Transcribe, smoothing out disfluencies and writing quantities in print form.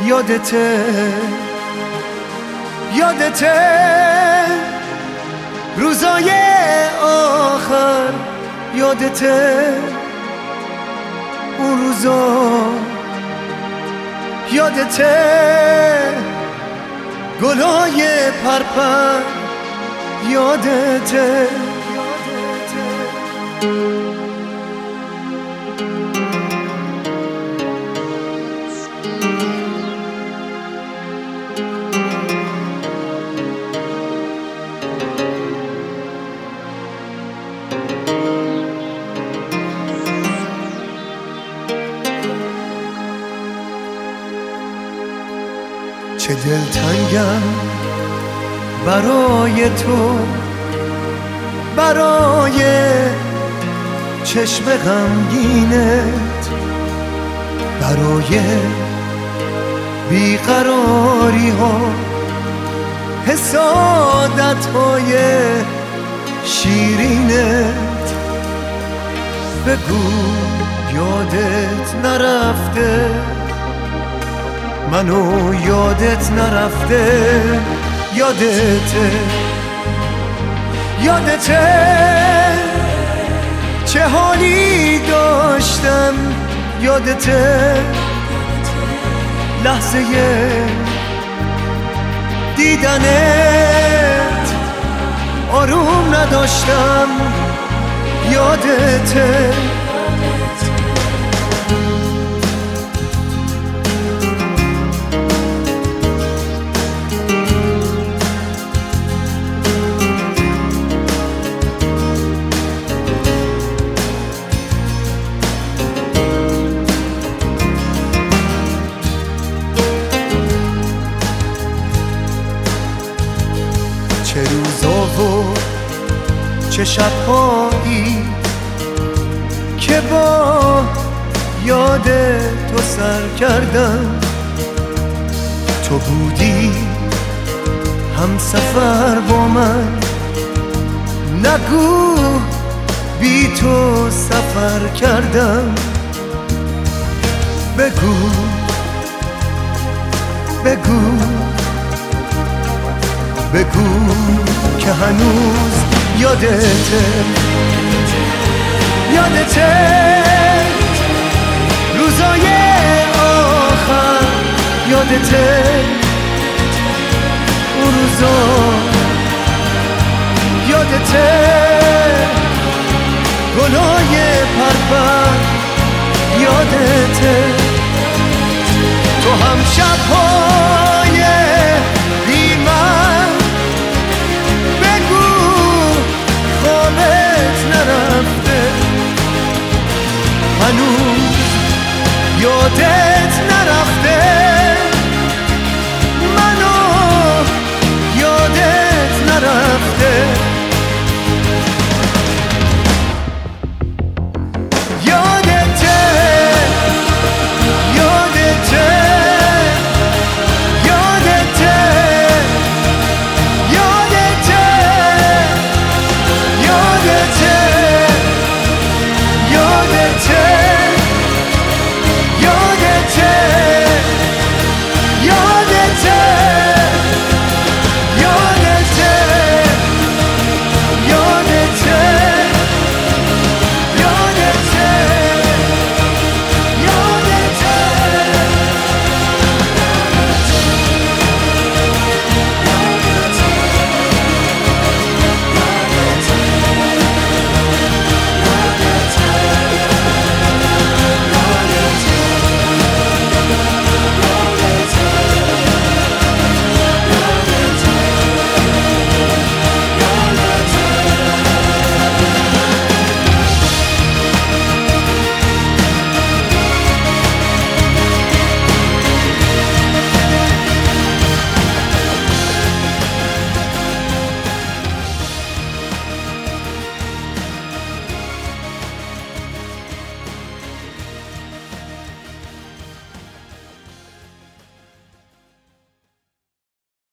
یادته روزای آخر، یادته اون روزا، یادته گلای پرپر، یادته چه دلتنگم برای تو، برای چشم غمگینت، برای بیقراری ها، حسادت های شیرینت. بگو یادت نرفته، منو یادت نرفته، یادته چه حالی داشتم، یادته لحظه دیدنت آروم نداشتم، یادته چه روزا و چه شبهایی که با یاد تو سر کردم. تو بودی هم سفر با من، نگو بی تو سفر کردم. بگو که هنوز یادته روزای آخر، یادته اون روزا، یادته گلای پرپر، یادته تو هم شب